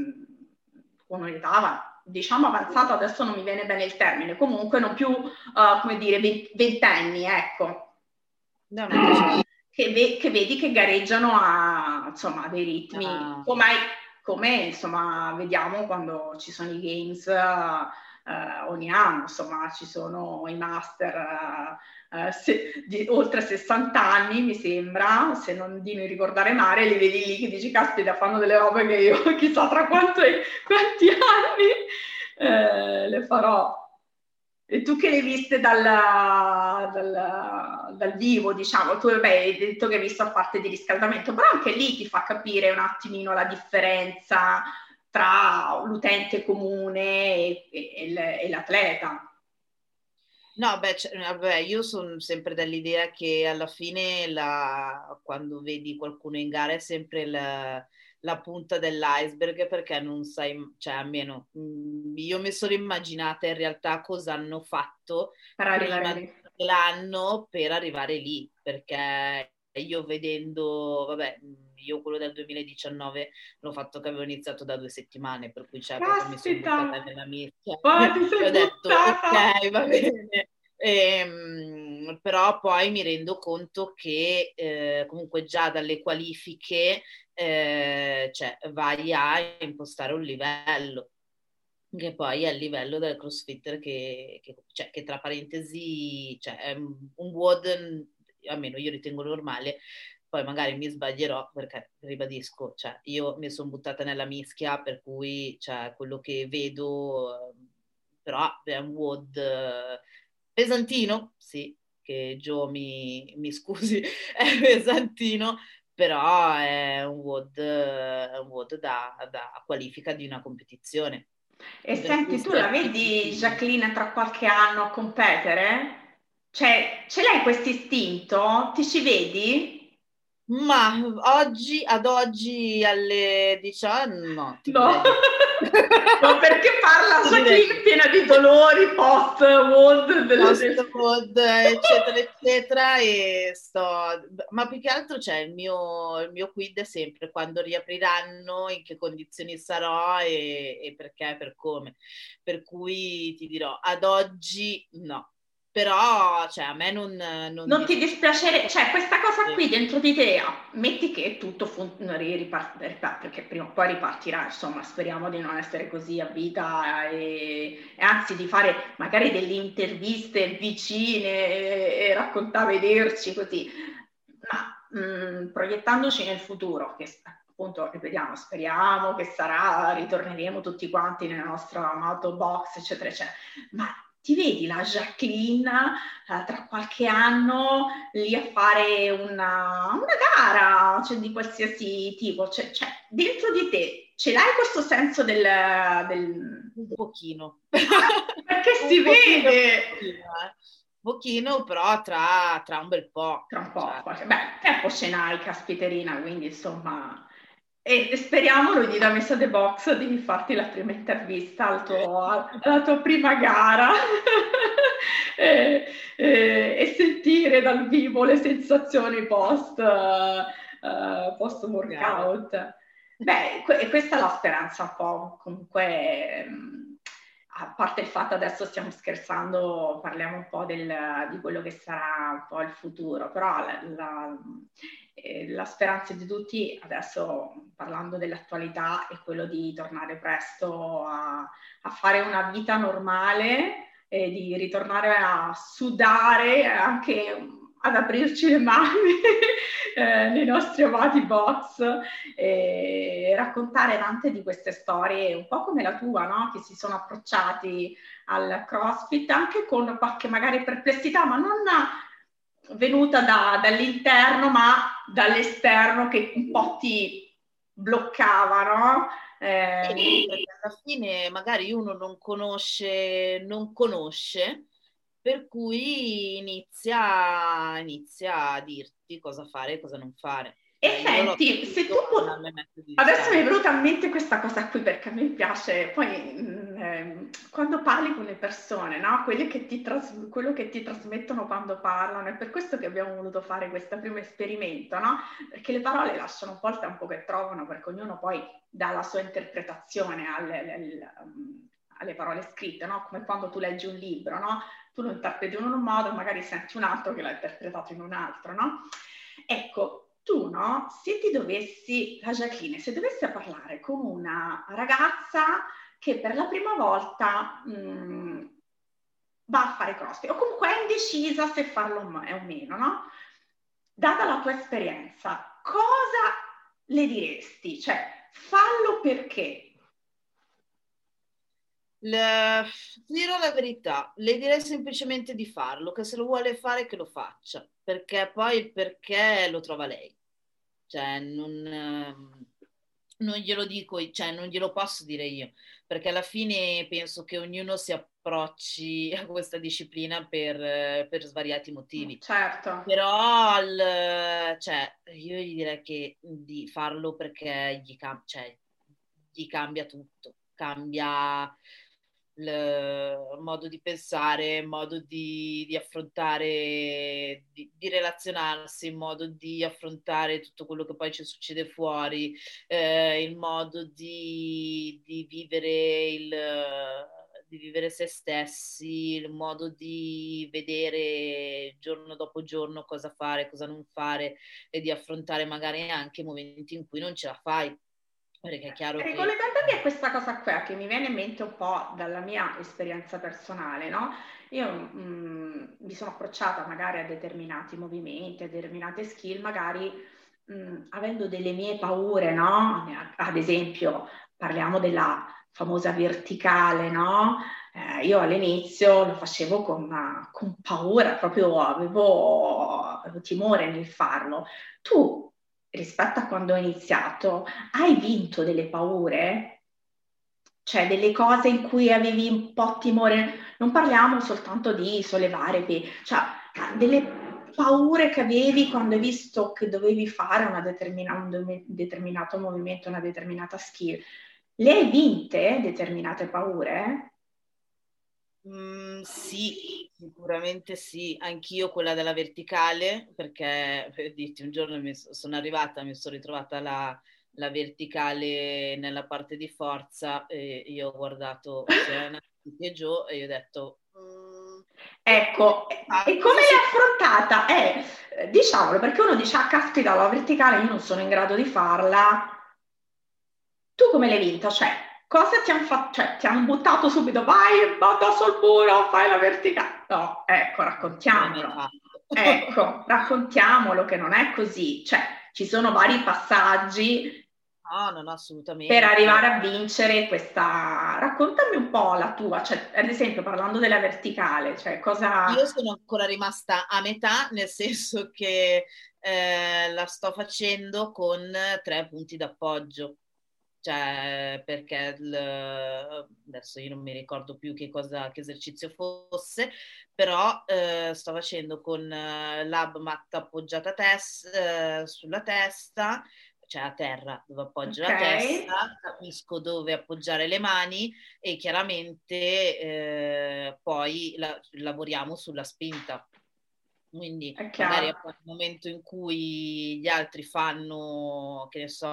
con un'età diciamo avanzata, adesso non mi viene bene il termine, comunque non più uh, come dire ventenni, ecco. No, no, certo. Che, ve- che vedi che gareggiano a insomma dei ritmi Ah. come, come insomma vediamo quando ci sono i games uh, ogni anno, insomma ci sono i master uh, uh, se, di oltre sessanta anni mi sembra, se non di non ricordare male, li vedi lì che dici caspita fanno delle robe che io chissà tra quanti, quanti anni eh, le farò. E tu che le hai viste dal, dal, dal vivo, diciamo, tu beh, hai detto che hai visto a parte di riscaldamento, però anche lì ti fa capire un attimino la differenza tra l'utente comune e, e, e l'atleta. No, beh, cioè, vabbè, io sono sempre dell'idea che alla fine la- quando vedi qualcuno in gara è sempre la, la punta dell'iceberg perché non sai, cioè almeno mh, io mi sono immaginata in realtà cosa hanno fatto Per arrivare prima lì. dell'anno per arrivare lì, perché io vedendo, vabbè, io quello del duemiladiciannove l'ho fatto che avevo iniziato da due settimane, per cui cioè, proprio mi sono buttata Caspita! nella mischia Oh, ti e sei ho detto buttata! ok, va bene. Ehm, però poi mi rendo conto che eh, comunque già dalle qualifiche eh, cioè, vai a impostare un livello che poi è il livello del crossfitter che, che, cioè, che tra parentesi cioè, è un un W O D, almeno io ritengo normale, poi magari mi sbaglierò perché ribadisco, cioè, io mi sono buttata nella mischia per cui cioè, quello che vedo eh, però è un W O D eh, pesantino, sì, che Gio mi, mi scusi, è pesantino, però è un W O D, è un W O D da, da qualifica di una competizione. E Per cui senti, tu la vedi sì. Jacqueline tra qualche anno a competere? Cioè, ce l'hai questo istinto? Ti ci vedi? Ma oggi, ad oggi alle diciannove, no, ti No, direi di no. no, perché parla Ti direi Jacqueline di no. piena di dolori post-World del, del... Post-World, eccetera, eccetera, e sto... Ma più che altro c'è il mio, il mio quid è sempre quando riapriranno, in che condizioni sarò e, e perché, per come. Per cui ti dirò, ad oggi no. Però, cioè, a me non, non Non ti dispiace. dispiacere, cioè questa cosa qui dentro di te, metti che tutto fun- ripart- ripart- perché prima o poi ripartirà, insomma, speriamo di non essere così a vita e, e anzi di fare magari delle interviste vicine e, e raccontare, vederci così, ma mh, proiettandoci nel futuro, che appunto, ripetiamo, speriamo che sarà, ritorneremo tutti quanti nella nostra auto box, eccetera, eccetera, ma ti vedi la Jacqueline eh, tra qualche anno lì a fare una, una gara, cioè, di qualsiasi tipo, cioè, cioè, dentro di te ce l'hai questo senso del... del... Un pochino. Perché Un si pochino, un vede pochino, eh. Pochino, però tra, tra un bel po'. tra un po', Cioè, qualche... beh, tempo ce n'hai, caspiterina, quindi insomma... E speriamo lui di da Messa The Box di farti la prima intervista al tuo, alla tua prima gara e, e, e sentire dal vivo le sensazioni post, uh, post gara. workout. Beh, que- questa è la speranza un po', comunque, mh, a parte il fatto adesso stiamo scherzando, parliamo un po' del, di quello che sarà un po' il futuro, però la, la, eh, la speranza di tutti, adesso parlando dell'attualità, è quello di tornare presto a, a fare una vita normale e di ritornare a sudare anche ad aprirci le mani eh, nei nostri amati box e raccontare tante di queste storie, un po' come la tua, no? Che si sono approcciati al CrossFit anche con qualche magari perplessità, ma non venuta da, dall'interno, ma dall'esterno che un po' ti bloccava, no? Sì, Eh, perché alla fine magari uno non conosce, non conosce, per cui inizia, inizia a dirti cosa fare e cosa non fare. E Cioè, io l'ho senti, se tu capito pu- andando ai metodi di adesso mi è Sky. venuta in mente questa cosa qui perché a me piace, poi mh, ehm, quando parli con le persone, no? Quelle che ti tras- quello che ti trasmettono quando parlano, è per questo che abbiamo voluto fare questo primo esperimento, no? Perché le parole lasciano un po' il tempo che trovano, perché ognuno poi dà la sua interpretazione alle, alle, alle parole scritte, no? Come quando tu leggi un libro, no? Tu lo interpreti in un modo, magari senti un altro che l'ha interpretato in un altro, no? Ecco, tu, no? Se ti dovessi, la Jacqueline, se dovessi parlare con una ragazza che per la prima volta mh, va a fare CrossFit o comunque è indecisa se farlo o meno, no? Data la tua esperienza, cosa le diresti? Cioè, fallo perché? Le- ti dirò la verità, le direi semplicemente di farlo, che se lo vuole fare che lo faccia, perché poi il perché lo trova lei. Cioè, non, ehm, non glielo dico, cioè, non glielo posso dire io, perché alla fine penso che ognuno si approcci a questa disciplina per, eh, per svariati motivi. Certo. Però al- cioè, io gli direi che di farlo perché gli, cam- cioè, gli cambia tutto, cambia il modo di pensare, il modo di, di affrontare, di, di relazionarsi, il modo di affrontare tutto quello che poi ci succede fuori, eh, il modo di, di vivere il, di vivere se stessi, il modo di vedere giorno dopo giorno cosa fare, cosa non fare e di affrontare magari anche momenti in cui non ce la fai. Perché è chiaro che... Ricollegandomi a questa cosa qua, che mi viene in mente un po' dalla mia esperienza personale, no? Io mh, mi sono approcciata magari a determinati movimenti, a determinate skill, magari mh, avendo delle mie paure, no? Ad esempio, parliamo della famosa verticale, no? Eh, io all'inizio lo facevo con, con paura, proprio avevo, avevo timore nel farlo. Tu, rispetto a quando ho iniziato, hai vinto delle paure? Cioè delle cose in cui avevi un po' timore? Non parliamo soltanto di sollevare pesi, cioè delle paure che avevi quando hai visto che dovevi fare una determina, un determinato movimento, una determinata skill. Le hai vinte determinate paure? Mm, sì, sicuramente sì, anch'io quella della verticale, perché per dirti, un giorno mi so- sono arrivata, mi sono ritrovata la, la verticale nella parte di forza e io ho guardato sia Nati che Gio e io ho detto... "Mm, Ecco, e come l'hai affrontata? Eh, diciamolo, perché uno dice, ah, caspita, la verticale io non sono in grado di farla. Tu come l'hai vinta? Cioè, cosa ti hanno fatto? Cioè, ti hanno buttato subito, vai, vado sul muro, fai la verticale. No, ecco, raccontiamolo. Ecco, raccontiamolo che non è così. Cioè, ci sono vari passaggi No, no, no, assolutamente. per arrivare a vincere questa... Raccontami un po' la tua, cioè, ad esempio, parlando della verticale, cioè, cosa... Io sono ancora rimasta a metà, nel senso che eh, la sto facendo con tre punti d'appoggio. Cioè, perché il, adesso io non mi ricordo più che cosa, che esercizio fosse, però eh, sto facendo con eh, l'hub mat appoggiata tes- eh, sulla testa, cioè a terra dove appoggio Ok. la testa, capisco dove appoggiare le mani e chiaramente eh, poi la- lavoriamo sulla spinta. Quindi È magari chiaro. nel momento in cui gli altri fanno, che ne so,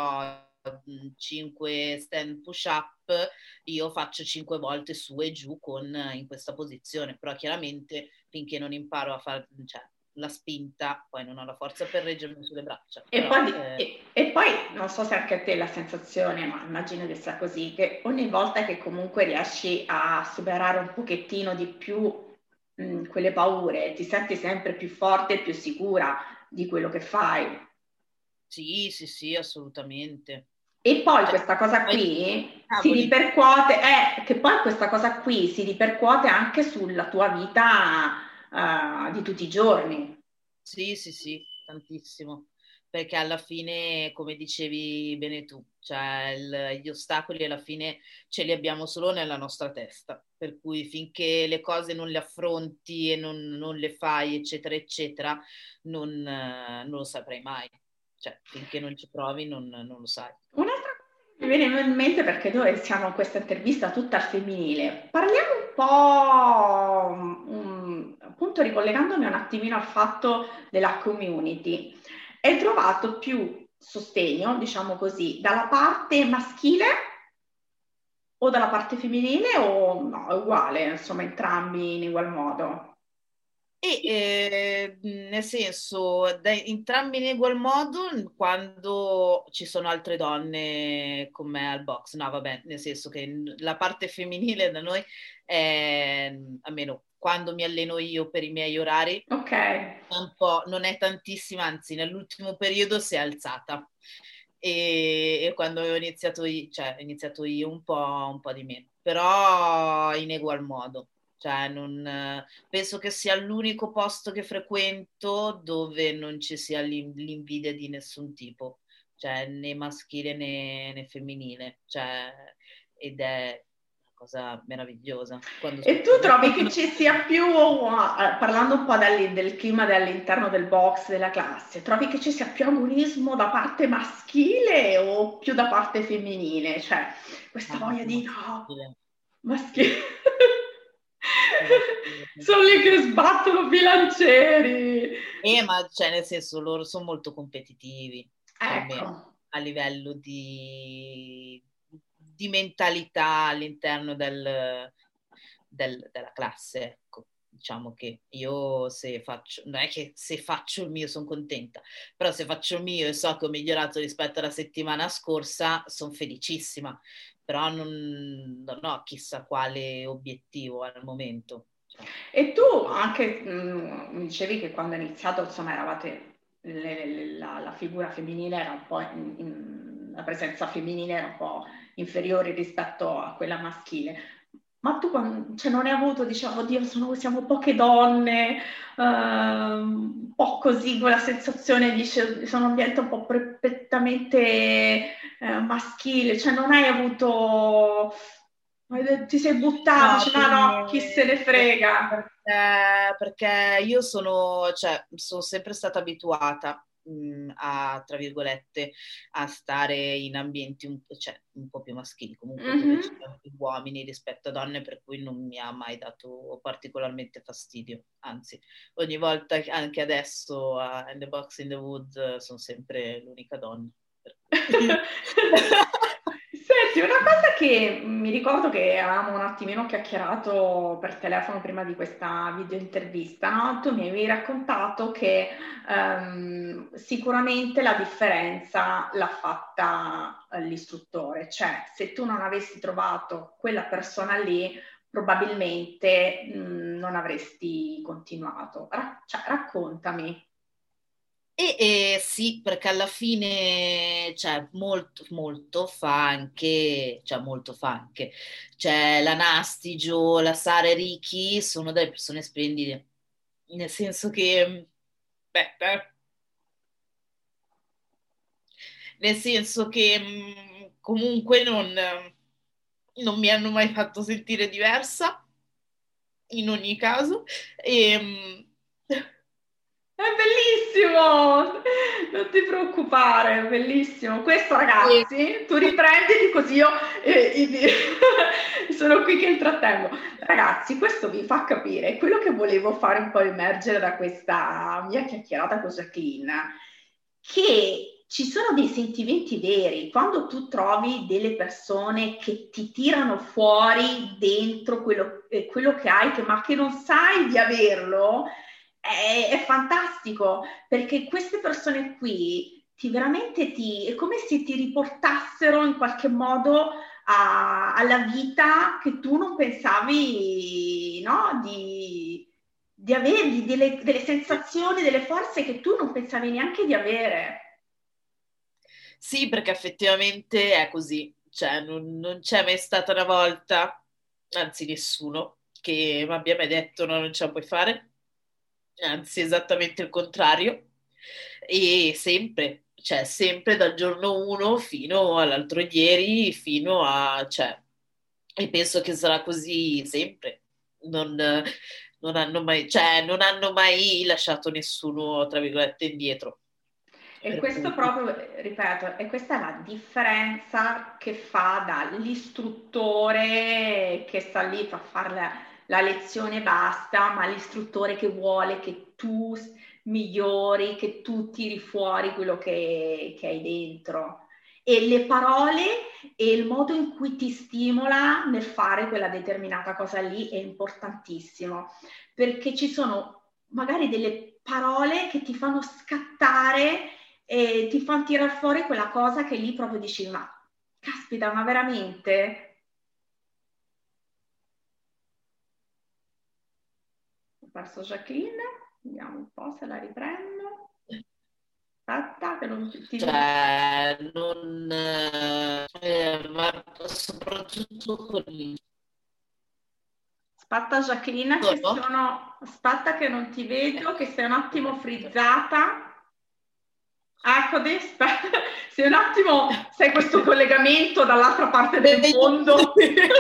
cinque stand push up, io faccio cinque volte su e giù con, in questa posizione, però chiaramente finché non imparo a fare, cioè, la spinta, poi non ho la forza per reggermi sulle braccia. E, Però, poi, eh... e, e poi non so se anche a te la sensazione, ma immagino che sia così, che ogni volta che comunque riesci a superare un pochettino di più mh, quelle paure, ti senti sempre più forte e più sicura di quello che fai. Sì, sì, sì, assolutamente. E poi Cioè, questa cosa poi, qui si cavoli, ripercuote, eh, che poi questa cosa qui si ripercuote anche sulla tua vita uh, di tutti i giorni. sì, sì, sì, tantissimo, perché alla fine, come dicevi bene tu, cioè il- gli ostacoli alla fine ce li abbiamo solo nella nostra testa, per cui finché le cose non le affronti e non, non le fai, eccetera, eccetera, non, eh, non lo saprai mai. Cioè, finché non ci provi non, non lo sai. Un'altra cosa che mi viene in mente, perché noi siamo in questa intervista tutta al femminile, parliamo un po', um, appunto ricollegandomi un attimino al fatto della community. Hai trovato più sostegno, diciamo così, dalla parte maschile o dalla parte femminile o no, è uguale, insomma, entrambi in ugual modo? E eh, nel senso, da entrambi in ugual modo quando ci sono altre donne con me al box. No, vabbè, nel senso che la parte femminile da noi è, almeno quando mi alleno io per i miei orari, Ok. un po', non è tantissima, anzi nell'ultimo periodo si è alzata. E, e quando ho iniziato io, cioè, ho iniziato io un po', un po' di meno, però in egual modo. Cioè, non, penso che sia l'unico posto che frequento dove non ci sia l'in- l'invidia di nessun tipo, cioè né maschile né, né femminile, cioè, ed è una cosa meravigliosa. Quando E tu succede. trovi che ci sia più, eh, parlando un po' dal- del clima all'interno del box, della classe, trovi che ci sia più agonismo da parte maschile o più da parte femminile? Cioè, questa No, voglia più di no, maschile. maschile. Sono lì che sbattono bilancieri. Eh, ma cioè, nel senso, loro sono molto competitivi, Ecco. almeno a livello di, di mentalità all'interno del, del- della classe, ecco. Diciamo che io se faccio, non è che se faccio il mio sono contenta, però se faccio il mio e so che ho migliorato rispetto alla settimana scorsa, sono felicissima, però non, non ho chissà quale obiettivo al momento. Cioè, E tu anche mh, mi dicevi che quando hai iniziato, insomma, eravate le- le- la, la figura femminile era un po' in, in- la presenza femminile era un po' inferiore rispetto a quella maschile. Ma tu quando, cioè, non hai avuto, diciamo, oddio, sono, siamo poche donne, ehm, un po' così, quella sensazione di sono un ambiente un po' prettamente eh, maschile, cioè non hai avuto, ti sei buttato, no, dici, per ma no, chi se ne me, frega. perché, perché io sono, cioè, sono sempre stata abituata mh, a, tra virgolette, a stare in ambienti un, cioè, un po' più maschili, comunque dove Mhm. c'erano più uomini rispetto a donne, per cui non mi ha mai dato particolarmente fastidio. Anzi, ogni volta, anche adesso a In the Box in the Wood, sono sempre l'unica donna. Per cui... Senti, una cosa che mi ricordo che avevamo un attimino chiacchierato per telefono prima di questa video intervista, no? Tu mi avevi raccontato che ehm, sicuramente la differenza l'ha fatta eh, l'istruttore, cioè se tu non avessi trovato quella persona lì, probabilmente mh, non avresti continuato. Ra- cioè, raccontami. E, e sì, perché alla fine, cioè, molto, molto fa anche, cioè, molto fa anche, cioè, la Nastigio, la Sara e Ricky sono delle persone splendide, nel senso che, beh, beh, nel senso che mh, comunque non, non mi hanno mai fatto sentire diversa, in ogni caso, e... mh, È bellissimo! Non ti preoccupare, è bellissimo. Questo, e ragazzi, tu riprenditi così io eh, eh, sono qui che intrattengo. Ragazzi, questo vi fa capire quello che volevo fare un po' emergere da questa mia chiacchierata con Jacqueline, che ci sono dei sentimenti veri quando tu trovi delle persone che ti tirano fuori dentro quello, eh, quello che hai, che, ma che non sai di averlo. È, è fantastico perché queste persone qui ti veramente ti, è come se ti riportassero in qualche modo a, alla vita che tu non pensavi, no? Di, di avere delle, delle sensazioni, delle forze che tu non pensavi neanche di avere. sì, perché effettivamente è così, cioè non, non c'è mai stata una volta, anzi nessuno, che mi abbia mai detto no, non ce la puoi fare, anzi esattamente il contrario, e sempre, cioè sempre dal giorno uno fino all'altro ieri, fino a, cioè, e penso che sarà così sempre, non, non hanno mai, cioè, non hanno mai lasciato nessuno, tra virgolette, indietro. E Per questo cui proprio, ripeto, e questa è la differenza che fa dall'istruttore che sta lì a fare la, la lezione e basta, ma l'istruttore che vuole che tu migliori, che tu tiri fuori quello che, che hai dentro. E le parole e il modo in cui ti stimola nel fare quella determinata cosa lì è importantissimo, perché ci sono magari delle parole che ti fanno scattare e ti fanno tirare fuori quella cosa che lì proprio dici, ma caspita, ma veramente? Ho perso Jacqueline, vediamo un po' se la riprendo. Aspetta, che non ti... cioè, non, eh, ma soprattutto con il Aspetta Jacqueline che tono. sono... Aspetta che non ti vedo, che sei un attimo frizzata. Ecco, adesso, se un attimo sei questo collegamento dall'altra parte del mondo.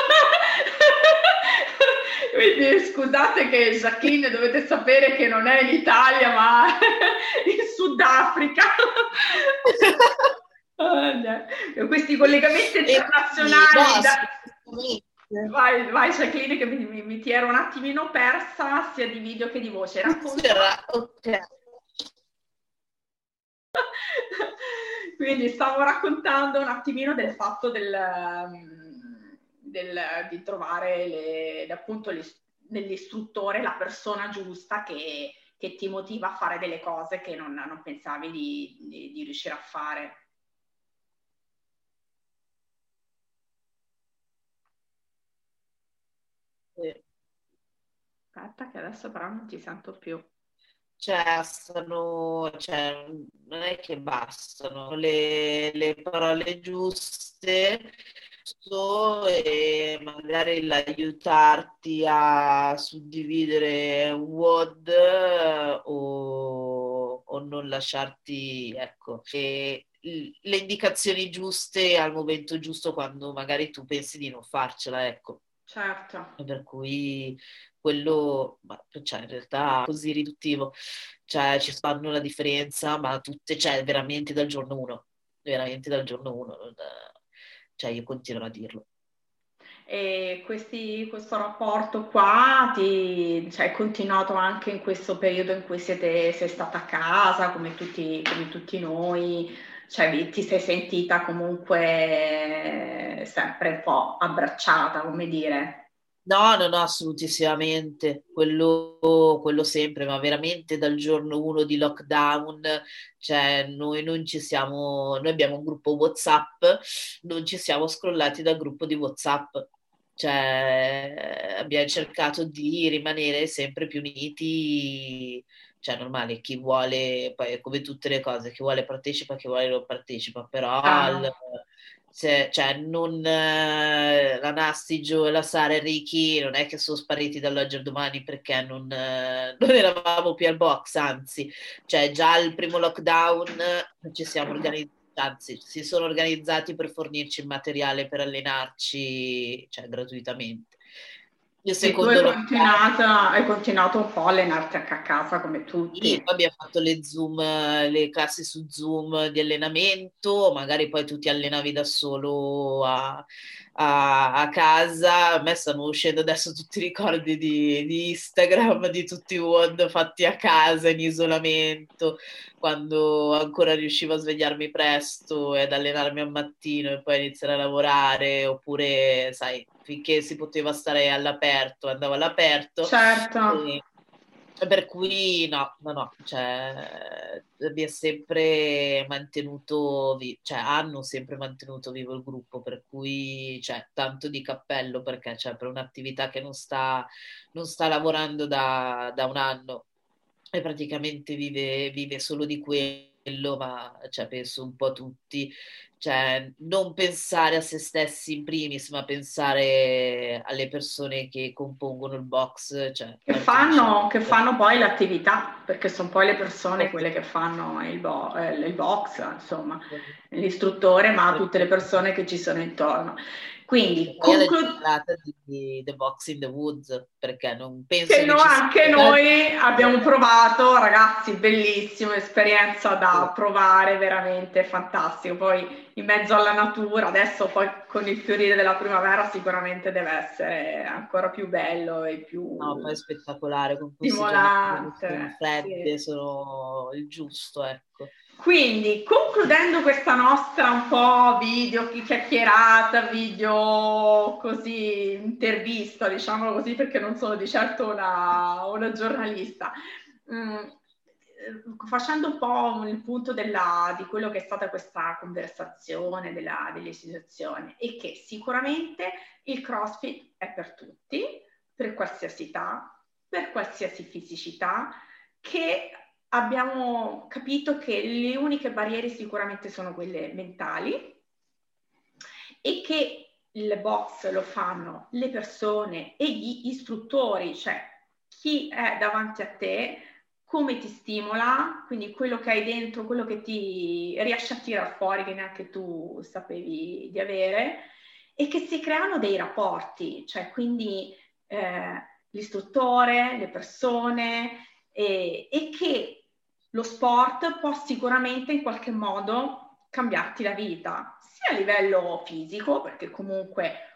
Quindi scusate che Jacqueline dovete sapere che non è in Italia ma in Sudafrica. Oh, questi collegamenti internazionali. No, Da... Vai, vai Jacqueline, che mi, mi, mi ti ero un attimino persa sia di video che di voce. Racconta. Ok. Quindi stavo raccontando un attimino del fatto del, del, di trovare le, appunto nell'istruttore la persona giusta che, che ti motiva a fare delle cose che non, non pensavi di, di, di riuscire a fare. Sì. Aspetta che adesso però non ti sento più. Cioè, bastano, cioè, non è che bastano le, le parole giuste so, e magari l'aiutarti a suddividere un Word o, o non lasciarti, ecco, e le indicazioni giuste al momento giusto quando magari tu pensi di non farcela, ecco. Certo. Per cui quello, cioè, in realtà è così riduttivo, cioè ci fanno la differenza, ma tutte, cioè veramente dal giorno uno, veramente dal giorno uno, cioè io continuo a dirlo. E questi, questo rapporto qua ti, cioè, è continuato anche in questo periodo in cui siete, sei stata a casa, come tutti, come tutti noi, cioè ti sei sentita comunque sempre un po' abbracciata, come dire. No, no, no, assolutissimamente, quello, quello sempre, ma veramente dal giorno uno di lockdown, cioè noi non ci siamo, noi abbiamo un gruppo WhatsApp, non ci siamo scrollati dal gruppo di WhatsApp, cioè abbiamo cercato di rimanere sempre più uniti, cioè normale, chi vuole, poi è come tutte le cose, chi vuole partecipa, chi vuole non partecipa, però Ah, al- no. se- cioè, non, eh, la Nastigio e la Sara e Ricky non è che sono spariti dall'oggi al domani perché non, eh, non eravamo più al box, anzi, cioè già il primo lockdown ci siamo organizzati, anzi, si sono organizzati per fornirci il materiale per allenarci, cioè, gratuitamente. Il E tu hai secondo lockdown. continuato, hai continuato un po' a allenarti anche a casa come Sì, tutti. poi abbiamo fatto le Zoom, le classi su Zoom di allenamento, magari poi tu ti allenavi da solo a, a- a casa. A me stanno uscendo adesso tutti i ricordi di, di Instagram, di tutti i WOD fatti a casa in isolamento, quando ancora riuscivo a svegliarmi presto e ad allenarmi al mattino e poi iniziare a lavorare, oppure, sai, finché si poteva stare all'aperto, andavo all'aperto. Certo. E, per cui no, no, no, cioè mi è sempre mantenuto, vi- cioè hanno sempre mantenuto vivo il gruppo, per cui cioè, tanto di cappello perché cioè, per un'attività che non sta, non sta lavorando da, da un anno e praticamente vive, vive solo di quello, ma cioè, penso un po' tutti, cioè non pensare a se stessi in primis, ma pensare alle persone che compongono il box, cioè Che partorisce. fanno, che fanno poi l'attività, perché sono poi le persone quelle che fanno il, bo- eh, il box, insomma, l'istruttore, ma tutte le persone che ci sono intorno. Quindi, Poi alla conclu- giornata di The Box in the Woods, perché non penso che no, anche necessariamente. noi abbiamo provato, ragazzi, bellissimo, esperienza da provare, veramente fantastico. Poi in mezzo alla natura, adesso poi con il fiorire della primavera sicuramente deve essere ancora più bello e più No, poi è spettacolare con queste giornate che sono stimolante. fredde, Sì. sono il giusto, ecco. Quindi, concludendo questa nostra un po' video chiacchierata, video così, intervista, diciamolo così, perché non sono di certo una, una giornalista, mm, facendo un po' il punto della, di quello che è stata questa conversazione, della, delle situazioni, è che sicuramente il CrossFit è per tutti, per qualsiasi età, per qualsiasi fisicità, che abbiamo capito che le uniche barriere sicuramente sono quelle mentali e che il box lo fanno le persone e gli istruttori, cioè chi è davanti a te, come ti stimola, quindi quello che hai dentro, quello che ti riesce a tirar fuori che neanche tu sapevi di avere, e che si creano dei rapporti, cioè quindi eh, l'istruttore, le persone, e, e che lo sport può sicuramente in qualche modo cambiarti la vita, sia a livello fisico, perché comunque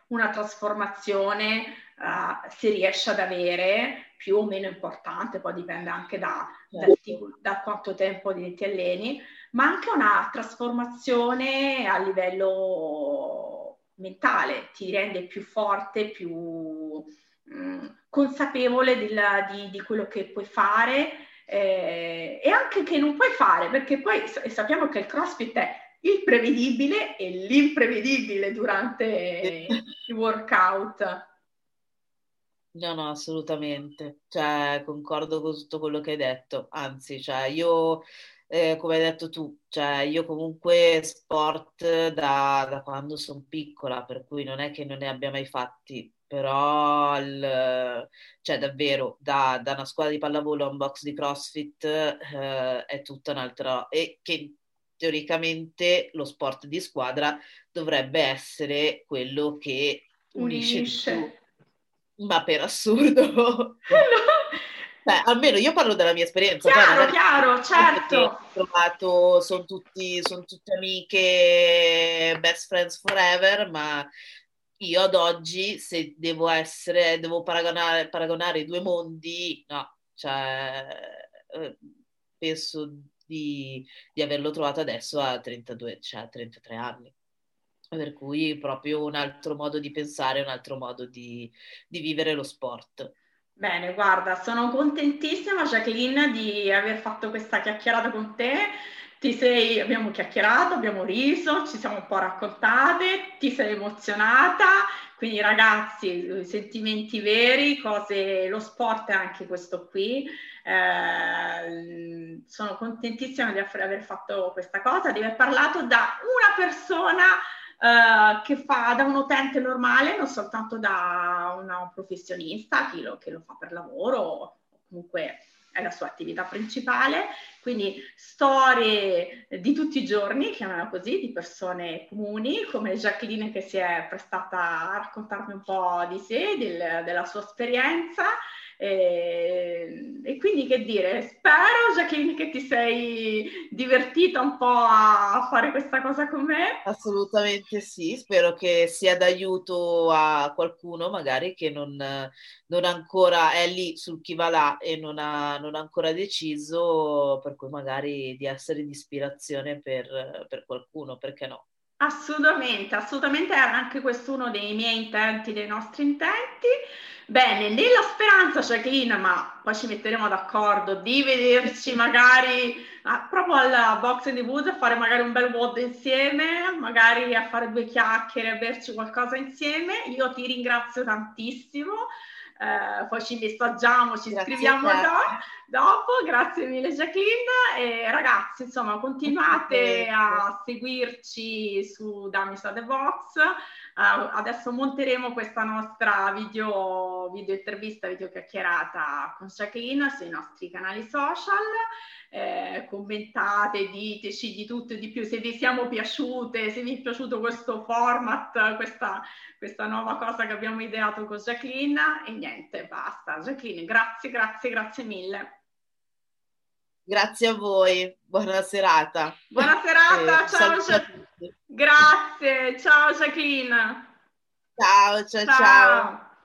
una trasformazione uh, si riesce ad avere, più o meno importante, poi dipende anche da, da, tipo, da quanto tempo ti alleni, ma anche una trasformazione a livello mentale, ti rende più forte, più mh, consapevole di, di, di quello che puoi fare eh, e anche che non puoi fare, perché poi sappiamo che il CrossFit è il prevedibile e l'imprevedibile durante i workout. No, no, assolutamente, cioè concordo con tutto quello che hai detto, anzi, cioè io, eh, come hai detto tu, cioè io comunque sport da, da quando sono piccola, per cui non è che non ne abbia mai fatti, però il, cioè davvero da, da una squadra di pallavolo a un box di CrossFit eh, è tutta un'altra, e che teoricamente lo sport di squadra dovrebbe essere quello che unisce di Unisce. più. Ma per assurdo, beh, almeno io parlo della mia esperienza. Chiaro, Poi magari chiaro, certo. ho trovato, sono tutti, sono tutte amiche, best friends forever, ma io ad oggi, se devo essere, devo paragonare, paragonare i due mondi, no, cioè, eh, penso di, di averlo trovato adesso a trentadue, cioè a trentatré anni. Per cui proprio un altro modo di pensare, un altro modo di, di vivere lo sport. Bene, guarda, sono contentissima, Jacqueline, di aver fatto questa chiacchierata con te. Ti sei, abbiamo chiacchierato, abbiamo riso, ci siamo un po' raccontate, ti sei emozionata. Quindi, ragazzi, sentimenti veri, cose, lo sport è anche questo qui. Eh, sono contentissima di aver fatto questa cosa, di aver parlato da una persona Uh, che fa da un utente normale, non soltanto da una professionista che lo, che lo fa per lavoro o comunque è la sua attività principale. Quindi storie di tutti i giorni, chiamiamola così, di persone comuni come Jacqueline, che si è prestata a raccontarmi un po' di sé, del, della sua esperienza. E, e quindi che dire, spero Jacqueline che ti sei divertita un po' a fare questa cosa con me. Assolutamente sì, spero che sia d'aiuto a qualcuno magari che non, non ancora è lì sul chi va là e non ha, non ha ancora deciso, per cui magari di essere di ispirazione per, per qualcuno, perché no? Assolutamente, assolutamente era anche questo uno dei miei intenti, dei nostri intenti. Bene, nella speranza, Jacqueline, ma poi ci metteremo d'accordo, di vederci magari ah, proprio alla Box and the Woods a fare magari un bel W O D insieme, magari a fare due chiacchiere, a berci qualcosa insieme. Io ti ringrazio tantissimo. Eh, poi ci messaggiamo, ci Grazie scriviamo do- dopo. Grazie mille Jacqueline e ragazzi, insomma, continuate a seguirci su Dammi Sa The Box. Uh, adesso monteremo questa nostra video, video intervista, video chiacchierata con Jacqueline sui nostri canali social. Eh, commentate, diteci di tutto e di più, se vi siamo piaciute, se vi è piaciuto questo format, questa, questa nuova cosa che abbiamo ideato con Jacqueline. E niente, basta. Jacqueline, grazie, grazie, grazie mille. Grazie a voi, buona serata. Buona serata, eh, ciao. Grazie, ciao Jacqueline. Ciao, ciao, ciao. Ciao. ciao.